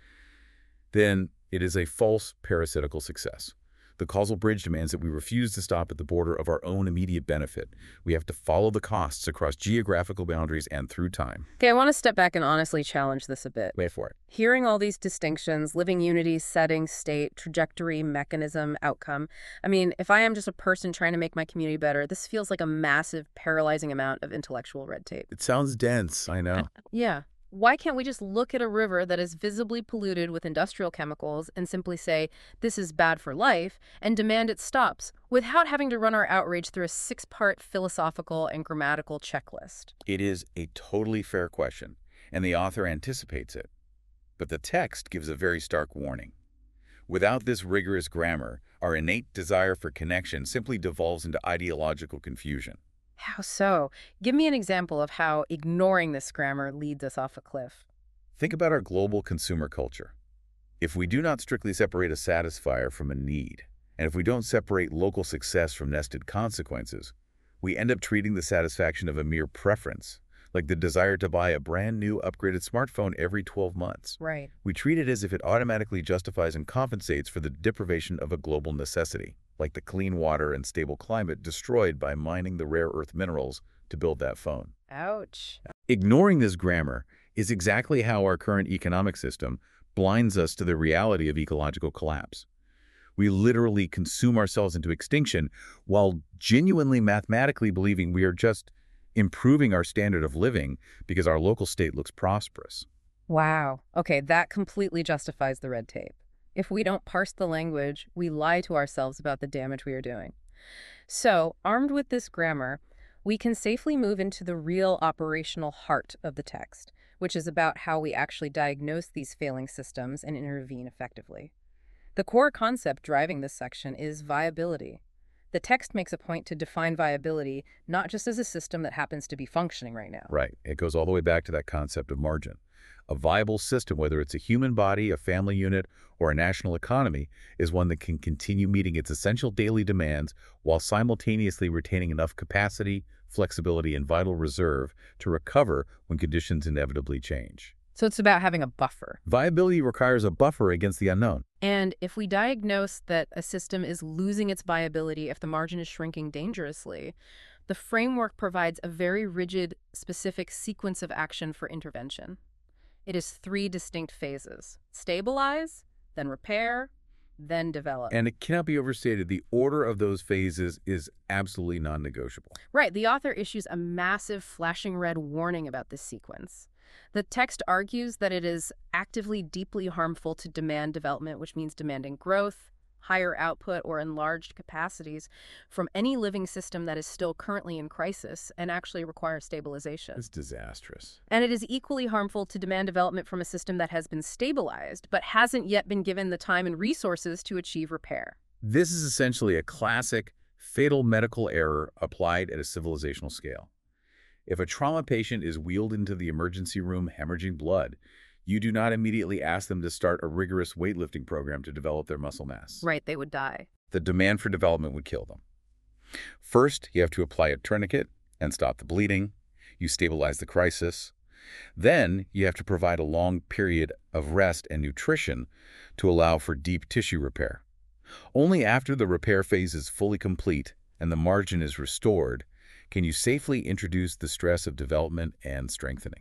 [SPEAKER 2] then it is a false parasitical success. The causal bridge demands that we refuse to stop at the border of our own immediate benefit. We have to follow the costs across geographical boundaries and through time.
[SPEAKER 1] Okay, I want to step back and honestly challenge this a bit.
[SPEAKER 2] Wait for it.
[SPEAKER 1] Hearing all these distinctions, living unity, setting, state, trajectory, mechanism, outcome. I mean, if I am just a person trying to make my community better, this feels like a massive, paralyzing amount of intellectual red tape.
[SPEAKER 2] It sounds dense, I know.
[SPEAKER 1] Yeah. Why can't we just look at a river that is visibly polluted with industrial chemicals and simply say, this is bad for life, and demand it stops, without having to run our outrage through a 6-part philosophical and grammatical checklist?
[SPEAKER 2] It is a totally fair question, and the author anticipates it. But the text gives a very stark warning. Without this rigorous grammar, our innate desire for connection simply devolves into ideological confusion.
[SPEAKER 1] How so? Give me an example of how ignoring this grammar leads us off a cliff.
[SPEAKER 2] Think about our global consumer culture. If we do not strictly separate a satisfier from a need, and if we don't separate local success from nested consequences, we end up treating the satisfaction of a mere preference, like the desire to buy a brand new upgraded smartphone every 12 months.
[SPEAKER 1] Right.
[SPEAKER 2] We treat it as if it automatically justifies and compensates for the deprivation of a global necessity, like the clean water and stable climate destroyed by mining the rare earth minerals to build that phone.
[SPEAKER 1] Ouch.
[SPEAKER 2] Ignoring this grammar is exactly how our current economic system blinds us to the reality of ecological collapse. We literally consume ourselves into extinction while genuinely mathematically believing we are just improving our standard of living because our local state looks prosperous.
[SPEAKER 1] Wow. Okay, that completely justifies the red tape. If we don't parse the language, we lie to ourselves about the damage we are doing. So, armed with this grammar, we can safely move into the real operational heart of the text, which is about how we actually diagnose these failing systems and intervene effectively. The core concept driving this section is viability. The text makes a point to define viability not just as a system that happens to be functioning right now.
[SPEAKER 2] Right. It goes all the way back to that concept of margin. A viable system, whether it's a human body, a family unit, or a national economy, is one that can continue meeting its essential daily demands while simultaneously retaining enough capacity, flexibility, and vital reserve to recover when conditions inevitably change.
[SPEAKER 1] So it's about having a buffer.
[SPEAKER 2] Viability requires a buffer against the unknown.
[SPEAKER 1] And if we diagnose that a system is losing its viability if the margin is shrinking dangerously, the framework provides a very rigid, specific sequence of action for intervention. It is 3 distinct phases: stabilize, then repair, then develop.
[SPEAKER 2] And it cannot be overstated, the order of those phases is absolutely non-negotiable.
[SPEAKER 1] Right, the author issues a massive flashing red warning about this sequence. The text argues that it is actively deeply harmful to demand development, which means demanding growth, higher output, or enlarged capacities from any living system that is still currently in crisis and actually requires stabilization.
[SPEAKER 2] It's disastrous.
[SPEAKER 1] And it is equally harmful to demand development from a system that has been stabilized, but hasn't yet been given the time and resources to achieve repair.
[SPEAKER 2] This is essentially a classic, fatal medical error applied at a civilizational scale. If a trauma patient is wheeled into the emergency room hemorrhaging blood, you do not immediately ask them to start a rigorous weightlifting program to develop their muscle mass.
[SPEAKER 1] Right, they would die.
[SPEAKER 2] The demand for development would kill them. First, you have to apply a tourniquet and stop the bleeding. You stabilize the crisis. Then you have to provide a long period of rest and nutrition to allow for deep tissue repair. Only after the repair phase is fully complete and the margin is restored can you safely introduce the stress of development and strengthening.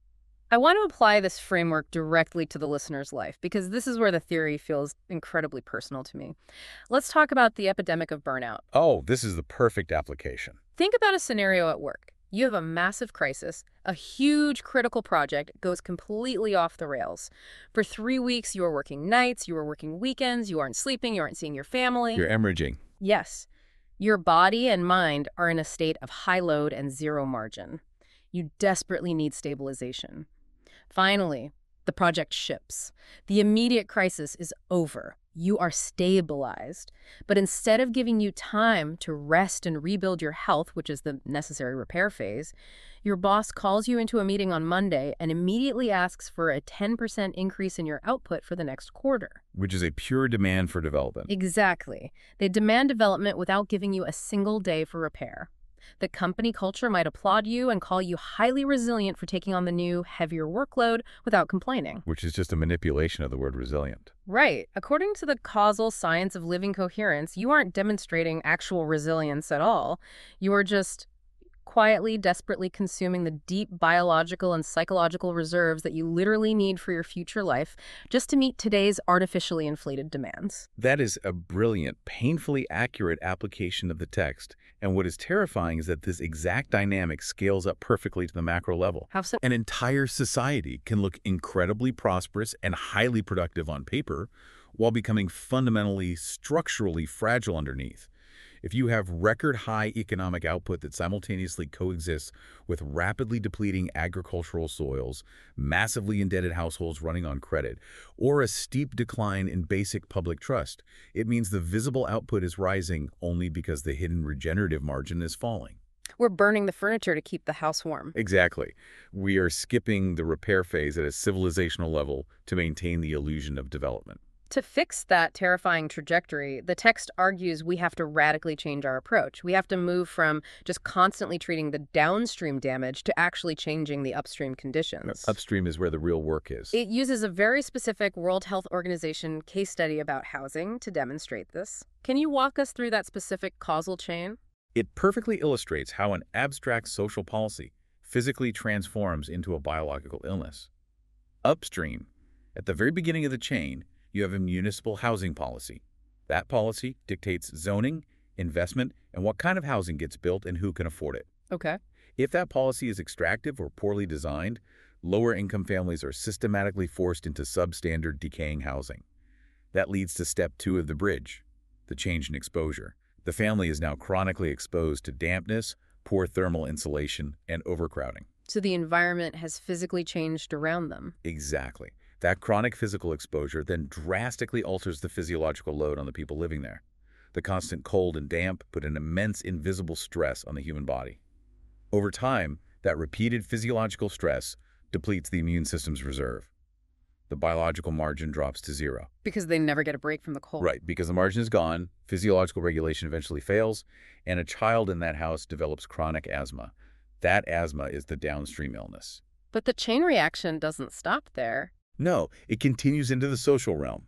[SPEAKER 1] I want to apply this framework directly to the listener's life because this is where the theory feels incredibly personal to me. Let's talk about the epidemic of burnout.
[SPEAKER 2] Oh, this is the perfect application.
[SPEAKER 1] Think about a scenario at work. You have a massive crisis, a huge critical project goes completely off the rails. For 3 weeks, you are working nights, you are working weekends, you aren't sleeping, you aren't seeing your family.
[SPEAKER 2] You're hemorrhaging.
[SPEAKER 1] Yes, your body and mind are in a state of high load and zero margin. You desperately need stabilization. Finally, the project ships. The immediate crisis is over. You are stabilized. But instead of giving you time to rest and rebuild your health, which is the necessary repair phase, your boss calls you into a meeting on Monday and immediately asks for a 10% increase in your output for the next quarter.
[SPEAKER 2] Which is a pure demand for development.
[SPEAKER 1] Exactly. They demand development without giving you a single day for repair. The company culture might applaud you and call you highly resilient for taking on the new, heavier workload without complaining.
[SPEAKER 2] Which is just a manipulation of the word resilient.
[SPEAKER 1] Right. According to the causal science of living coherence, you aren't demonstrating actual resilience at all. You are just quietly, desperately consuming the deep biological and psychological reserves that you literally need for your future life just to meet today's artificially inflated demands.
[SPEAKER 2] That is a brilliant, painfully accurate application of the text. And what is terrifying is that this exact dynamic scales up perfectly to the macro level.
[SPEAKER 1] How so?
[SPEAKER 2] An entire society can look incredibly prosperous and highly productive on paper while becoming fundamentally, structurally fragile underneath. If you have record-high economic output that simultaneously coexists with rapidly depleting agricultural soils, massively indebted households running on credit, or a steep decline in basic public trust, it means the visible output is rising only because the hidden regenerative margin is falling.
[SPEAKER 1] We're burning the furniture to keep the house warm.
[SPEAKER 2] Exactly. We are skipping the repair phase at a civilizational level to maintain the illusion of development.
[SPEAKER 1] To fix that terrifying trajectory, the text argues we have to radically change our approach. We have to move from just constantly treating the downstream damage to actually changing the upstream conditions.
[SPEAKER 2] Upstream is where the real work is.
[SPEAKER 1] It uses a very specific World Health Organization case study about housing to demonstrate this. Can you walk us through that specific causal chain?
[SPEAKER 2] It perfectly illustrates how an abstract social policy physically transforms into a biological illness. Upstream, at the very beginning of the chain, you have a municipal housing policy. That policy dictates zoning, investment, and what kind of housing gets built and who can afford it.
[SPEAKER 1] Okay.
[SPEAKER 2] If that policy is extractive or poorly designed, lower-income families are systematically forced into substandard, decaying housing. That leads to step 2 of the bridge, the change in exposure. The family is now chronically exposed to dampness, poor thermal insulation, and overcrowding.
[SPEAKER 1] So the environment has physically changed around them.
[SPEAKER 2] Exactly. That chronic physical exposure then drastically alters the physiological load on the people living there. The constant cold and damp put an immense invisible stress on the human body. Over time, that repeated physiological stress depletes the immune system's reserve. The biological margin drops to 0.
[SPEAKER 1] Because they never get a break from the cold.
[SPEAKER 2] Right, because the margin is gone, physiological regulation eventually fails, and a child in that house develops chronic asthma. That asthma is the downstream illness.
[SPEAKER 1] But the chain reaction doesn't stop there.
[SPEAKER 2] No, it continues into the social realm.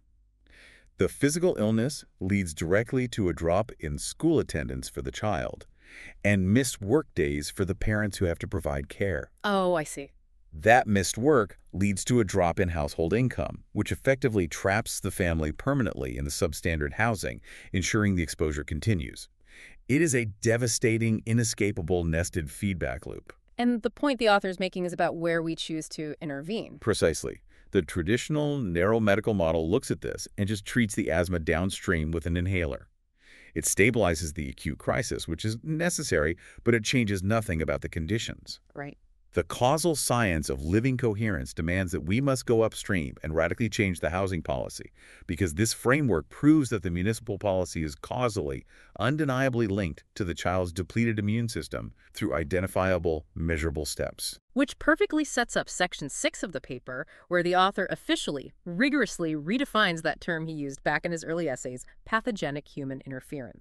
[SPEAKER 2] The physical illness leads directly to a drop in school attendance for the child and missed work days for the parents who have to provide care.
[SPEAKER 1] Oh, I see.
[SPEAKER 2] That missed work leads to a drop in household income, which effectively traps the family permanently in the substandard housing, ensuring the exposure continues. It is a devastating, inescapable nested feedback loop.
[SPEAKER 1] And the point the author is making is about where we choose to intervene.
[SPEAKER 2] Precisely. The traditional narrow medical model looks at this and just treats the asthma downstream with an inhaler. It stabilizes the acute crisis, which is necessary, but it changes nothing about the conditions.
[SPEAKER 1] Right.
[SPEAKER 2] The causal science of living coherence demands that we must go upstream and radically change the housing policy, because this framework proves that the municipal policy is causally, undeniably linked to the child's depleted immune system through identifiable, measurable steps.
[SPEAKER 1] Which perfectly sets up section 6 of the paper, where the author officially, rigorously redefines that term he used back in his early essays, pathogenic human interference.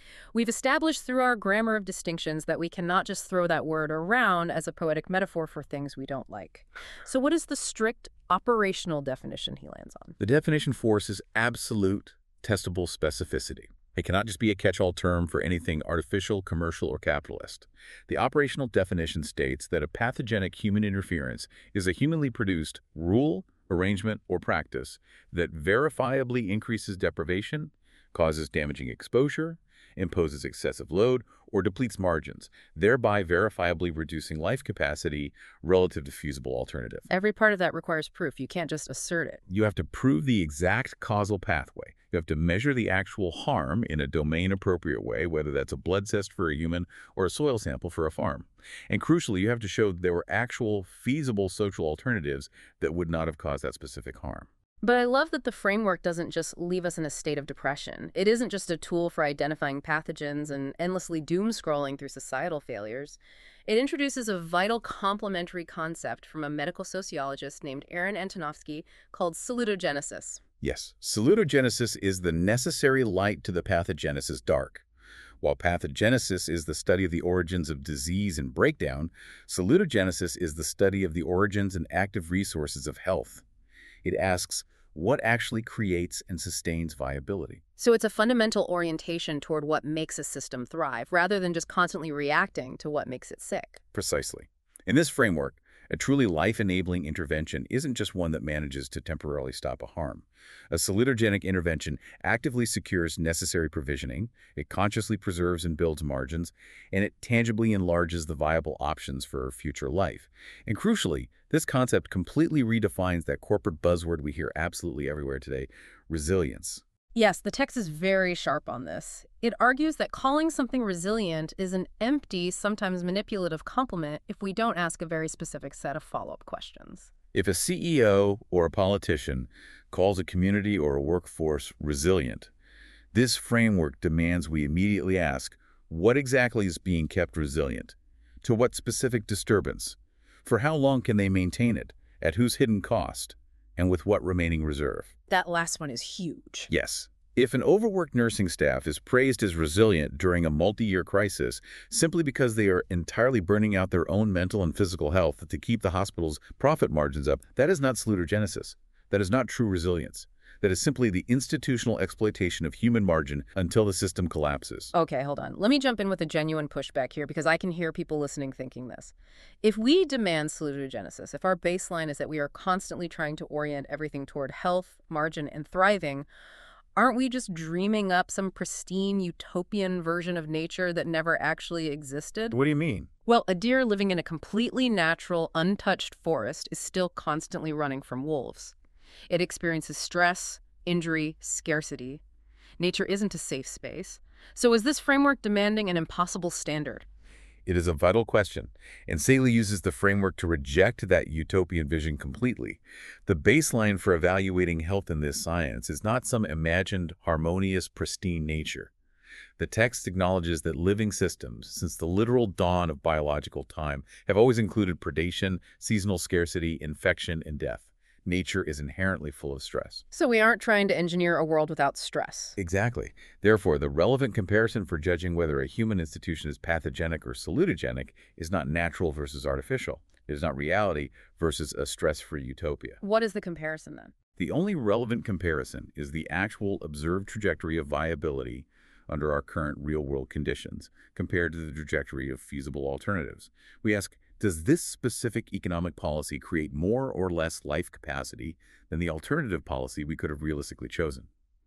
[SPEAKER 1] We've established through our grammar of distinctions that we cannot just throw that word around as a poetic metaphor for things we don't like. So what is the strict operational definition he lands on?
[SPEAKER 2] The definition force is absolute testable specificity. It cannot just be a catch-all term for anything artificial, commercial, or capitalist. The operational definition states that a pathogenic human interference is a humanly produced rule, arrangement, or practice that verifiably increases deprivation, causes damaging exposure, imposes excessive load, or depletes margins, thereby verifiably reducing life capacity relative to feasible alternative.
[SPEAKER 1] Every part of that requires proof. You can't just assert it.
[SPEAKER 2] You have to prove the exact causal pathway. You have to measure the actual harm in a domain-appropriate way, whether that's a blood test for a human or a soil sample for a farm. And crucially, you have to show there were actual feasible social alternatives that would not have caused that specific harm.
[SPEAKER 1] But I love that the framework doesn't just leave us in a state of depression. It isn't just a tool for identifying pathogens and endlessly doom-scrolling through societal failures. It introduces a vital complementary concept from a medical sociologist named Aaron Antonovsky called salutogenesis.
[SPEAKER 2] Yes, salutogenesis is the necessary light to the pathogenesis dark. While pathogenesis is the study of the origins of disease and breakdown, salutogenesis is the study of the origins and active resources of health. It asks, what actually creates and sustains viability?
[SPEAKER 1] So it's a fundamental orientation toward what makes a system thrive, rather than just constantly reacting to what makes it sick.
[SPEAKER 2] Precisely. In this framework, a truly life-enabling intervention isn't just one that manages to temporarily stop a harm. A salutogenic intervention actively secures necessary provisioning, it consciously preserves and builds margins, and it tangibly enlarges the viable options for future life. And crucially, this concept completely redefines that corporate buzzword we hear absolutely everywhere today, resilience.
[SPEAKER 1] Yes, the text is very sharp on this. It argues that calling something resilient is an empty, sometimes manipulative compliment if we don't ask a very specific set of follow-up questions.
[SPEAKER 2] If a CEO or a politician calls a community or a workforce resilient, this framework demands we immediately ask, what exactly is being kept resilient? To what specific disturbance? For how long can they maintain it? At whose hidden cost? And with what remaining reserve?
[SPEAKER 1] That last one is huge.
[SPEAKER 2] Yes. If an overworked nursing staff is praised as resilient during a multi-year crisis simply because they are entirely burning out their own mental and physical health to keep the hospital's profit margins up, that is not salutogenesis. That is not true resilience. That is simply the institutional exploitation of human margin until the system collapses.
[SPEAKER 1] Okay, hold on. Let me jump in with a genuine pushback here because I can hear people listening thinking this. If we demand salutogenesis, if our baseline is that we are constantly trying to orient everything toward health, margin, and thriving, aren't we just dreaming up some pristine utopian version of nature that never actually existed?
[SPEAKER 2] What do you mean?
[SPEAKER 1] Well, a deer living in a completely natural, untouched forest is still constantly running from wolves. It experiences stress, injury, scarcity. Nature isn't a safe space. So is this framework demanding an impossible standard?
[SPEAKER 2] It is a vital question, and Saley uses the framework to reject that utopian vision completely. The baseline for evaluating health in this science is not some imagined, harmonious, pristine nature. The text acknowledges that living systems, since the literal dawn of biological time, have always included predation, seasonal scarcity, infection, and death. Nature is inherently full of stress.
[SPEAKER 1] So we aren't trying to engineer a world without stress.
[SPEAKER 2] Exactly. Therefore, the relevant comparison for judging whether a human institution is pathogenic or salutogenic is not natural versus artificial. It is not reality versus a stress-free utopia.
[SPEAKER 1] What is the comparison then?
[SPEAKER 2] The only relevant comparison is the actual observed trajectory of viability under our current real-world conditions compared to the trajectory of feasible alternatives. We ask, does this specific economic policy create more or less life capacity than the alternative policy we could have realistically chosen?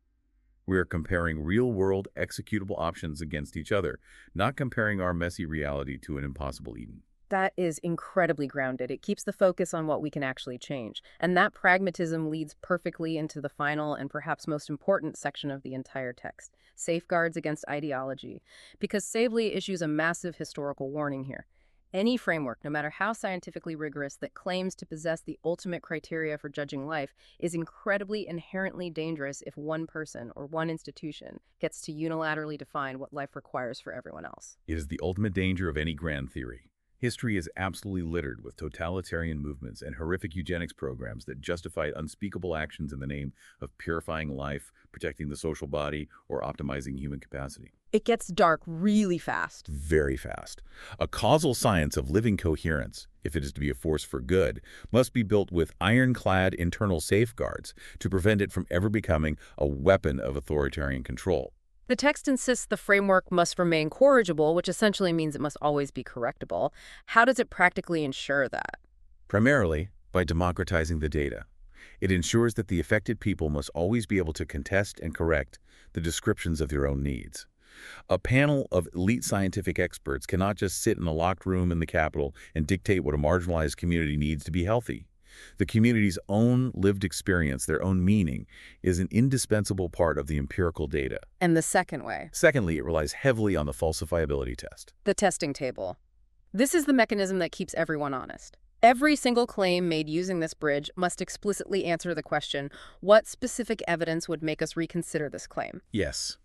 [SPEAKER 2] We are comparing real-world executable options against each other, not comparing our messy reality to an impossible Eden.
[SPEAKER 1] That is incredibly grounded. It keeps the focus on what we can actually change. And that pragmatism leads perfectly into the final and perhaps most important section of the entire text, safeguards against ideology. Because Saley issues a massive historical warning here. Any framework, no matter how scientifically rigorous, that claims to possess the ultimate criteria for judging life is incredibly inherently dangerous if one person or one institution gets to unilaterally define what life requires for everyone else.
[SPEAKER 2] It is the ultimate danger of any grand theory. History is absolutely littered with totalitarian movements and horrific eugenics programs that justified unspeakable actions in the name of purifying life, protecting the social body, or optimizing human capacity.
[SPEAKER 1] It gets dark really fast.
[SPEAKER 2] Very fast. A causal science of living coherence, if it is to be a force for good, must be built with ironclad internal safeguards to prevent it from ever becoming a weapon of authoritarian control.
[SPEAKER 1] The text insists the framework must remain corrigible, which essentially means it must always be correctable. How does it practically ensure that?
[SPEAKER 2] Primarily by democratizing the data. It ensures that the affected people must always be able to contest and correct the descriptions of their own needs. A panel of elite scientific experts cannot just sit in a locked room in the Capitol and dictate what a marginalized community needs to be healthy. The community's own lived experience, their own meaning, is an indispensable part of the empirical data.
[SPEAKER 1] And the second way?
[SPEAKER 2] Secondly, it relies heavily on the falsifiability test.
[SPEAKER 1] The testing table. This is the mechanism that keeps everyone honest. Every single claim made using this bridge must explicitly answer the question, what specific evidence would make us reconsider this claim?
[SPEAKER 2] Yes.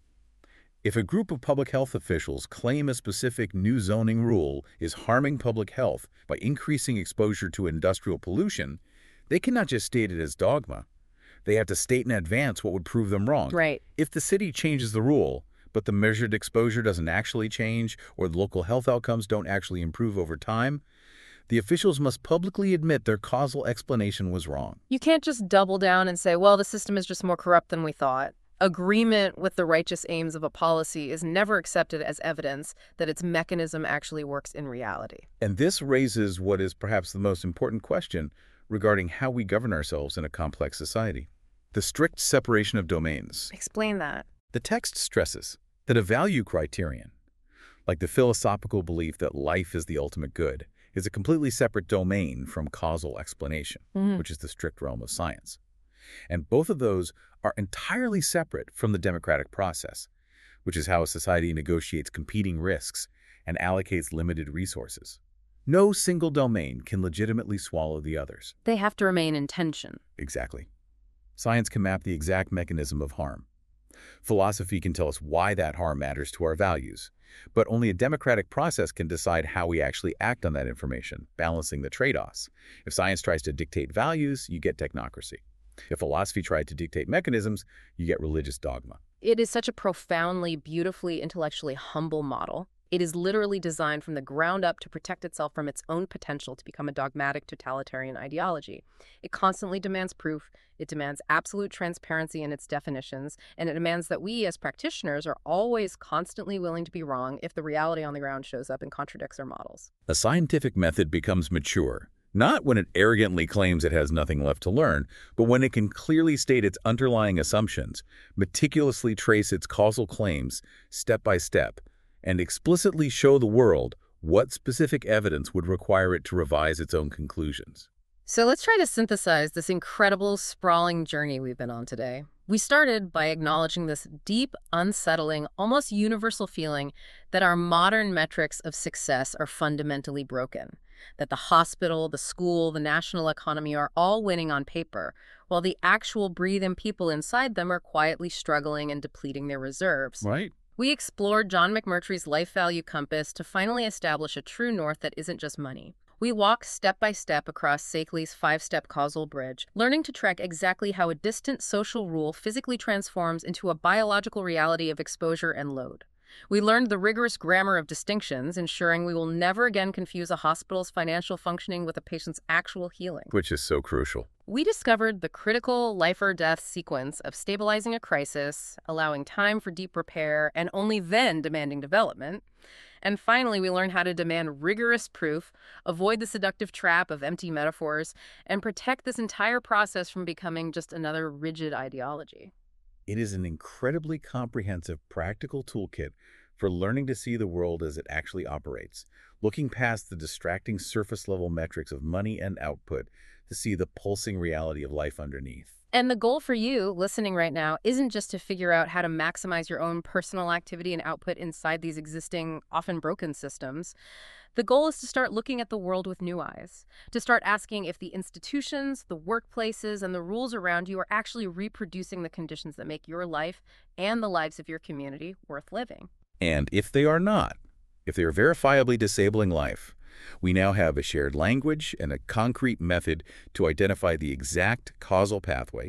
[SPEAKER 2] If a group of public health officials claim a specific new zoning rule is harming public health by increasing exposure to industrial pollution, they cannot just state it as dogma. They have to state in advance what would prove them wrong.
[SPEAKER 1] Right.
[SPEAKER 2] If the city changes the rule, but the measured exposure doesn't actually change or the local health outcomes don't actually improve over time, the officials must publicly admit their causal explanation was wrong.
[SPEAKER 1] You can't just double down and say, well, the system is just more corrupt than we thought. Agreement with the righteous aims of a policy is never accepted as evidence that its mechanism actually works in reality.
[SPEAKER 2] And this raises what is perhaps the most important question regarding how we govern ourselves in a complex society: the strict separation of domains.
[SPEAKER 1] Explain that.
[SPEAKER 2] The text stresses that a value criterion, like the philosophical belief that life is the ultimate good, is a completely separate domain from causal explanation, which is the strict realm of science. And both of those are entirely separate from the democratic process, which is how a society negotiates competing risks and allocates limited resources. No single domain can legitimately swallow the others.
[SPEAKER 1] They have to remain in tension.
[SPEAKER 2] Exactly. Science can map the exact mechanism of harm. Philosophy can tell us why that harm matters to our values, but only a democratic process can decide how we actually act on that information, balancing the trade-offs. If science tries to dictate values, you get technocracy. If philosophy tried to dictate mechanisms, you get religious dogma.
[SPEAKER 1] It is such a profoundly, beautifully, intellectually humble model. It is literally designed from the ground up to protect itself from its own potential to become a dogmatic totalitarian ideology. It constantly demands proof, it demands absolute transparency in its definitions, and it demands that we as practitioners are always constantly willing to be wrong if the reality on the ground shows up and contradicts our models.
[SPEAKER 2] A scientific method becomes mature, not when it arrogantly claims it has nothing left to learn, but when it can clearly state its underlying assumptions, meticulously trace its causal claims step by step, and explicitly show the world what specific evidence would require it to revise its own conclusions.
[SPEAKER 1] So let's try to synthesize this incredible, sprawling journey we've been on today. We started by acknowledging this deep, unsettling, almost universal feeling that our modern metrics of success are fundamentally broken, that the hospital, the school, the national economy are all winning on paper, while the actual breathing people inside them are quietly struggling and depleting their reserves.
[SPEAKER 2] Right.
[SPEAKER 1] We explored John McMurtry's life value compass to finally establish a true north that isn't just money. We walked step by step across Sakely's 5-step causal bridge, learning to track exactly how a distant social rule physically transforms into a biological reality of exposure and load. We learned the rigorous grammar of distinctions, ensuring we will never again confuse a hospital's financial functioning with a patient's actual healing.
[SPEAKER 2] Which is so crucial.
[SPEAKER 1] We discovered the critical life-or-death sequence of stabilizing a crisis, allowing time for deep repair, and only then demanding development. And finally, we learned how to demand rigorous proof, avoid the seductive trap of empty metaphors, and protect this entire process from becoming just another rigid ideology.
[SPEAKER 2] It is an incredibly comprehensive, practical toolkit for learning to see the world as it actually operates, looking past the distracting surface-level metrics of money and output to see the pulsing reality of life underneath.
[SPEAKER 1] And the goal for you, listening right now, isn't just to figure out how to maximize your own personal activity and output inside these existing, often broken systems. The goal is to start looking at the world with new eyes, to start asking if the institutions, the workplaces, and the rules around you are actually reproducing the conditions that make your life and the lives of your community worth living.
[SPEAKER 2] And if they are not, if they are verifiably disabling life, we now have a shared language and a concrete method to identify the exact causal pathway,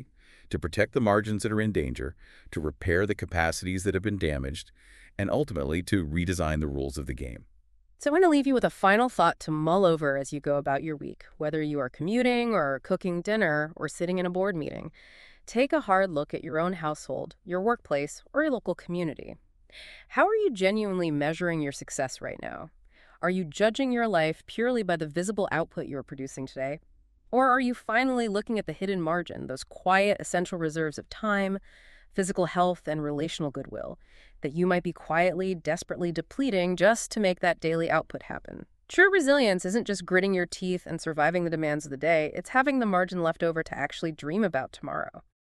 [SPEAKER 2] to protect the margins that are in danger, to repair the capacities that have been damaged, and ultimately to redesign the rules of the game.
[SPEAKER 1] So I want to leave you with a final thought to mull over as you go about your week, whether you are commuting or cooking dinner or sitting in a board meeting. Take a hard look at your own household, your workplace, or your local community. How are you genuinely measuring your success right now? Are you judging your life purely by the visible output you're producing today? Or are you finally looking at the hidden margin, those quiet, essential reserves of time, physical health, and relational goodwill that you might be quietly, desperately depleting just to make that daily output happen? True resilience isn't just gritting your teeth and surviving the demands of the day, it's having the margin left over to actually dream about tomorrow.